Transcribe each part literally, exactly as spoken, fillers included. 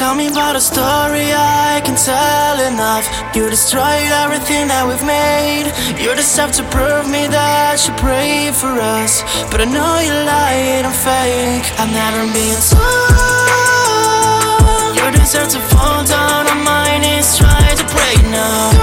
Tell me about a story I can tell enough. You destroyed everything that we've made. You just have to prove me that you pray for us, but I know you lie and fake. I've never been told you deserve to fall down on my knees, try to break now.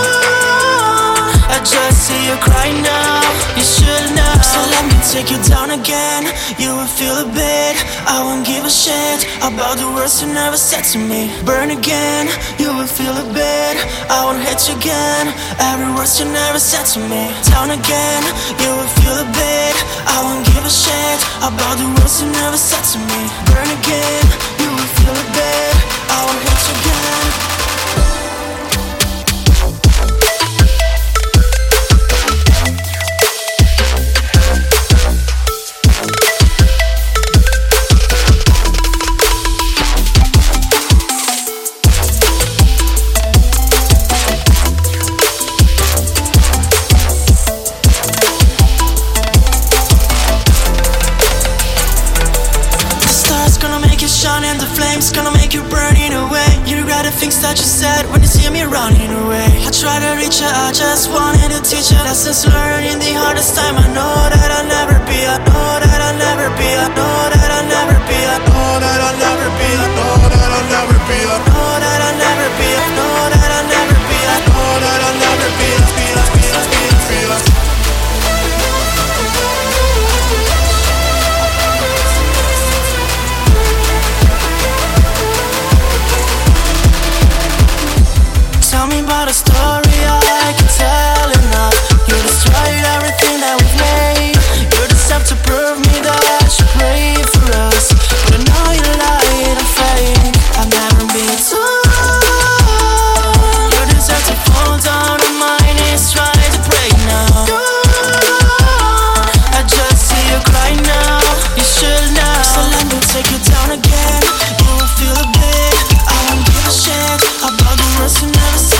I just see you cry now. You should know. So let me take you down again. You will feel a bit. I won't give a shit about the words you never said to me. Burn again. You will feel a bit. I won't hit you again. Every word you never said to me. Down again. You will feel a bit. I won't give a shit about the words you never said to me. Burn again. You will feel a bit. I won't hit you again. Shine and the flames gonna make you burning away. You regret the things that you said when you see me running away. I try to reach you, I just wanted to teach you lessons learned in the hardest time. I know that I'll never be, I know that I'll never be, I know that I'll never be, I know that I'll never be, I know that I'll never be, I know that I'll never be, I know that I'll never be, I know that I'll never be, I be, I be, I be, I be, I be. Tell me about a story I can tell enough. You destroyed everything that we've made. You just have to prove me that you pray for us, but I know you lie and fake. I've never been told you deserve to fall down on my knees, try to break now. I just see you cry now. You should know. So let me take you down again. You will feel a bit. I won't give a shit about the words you never said.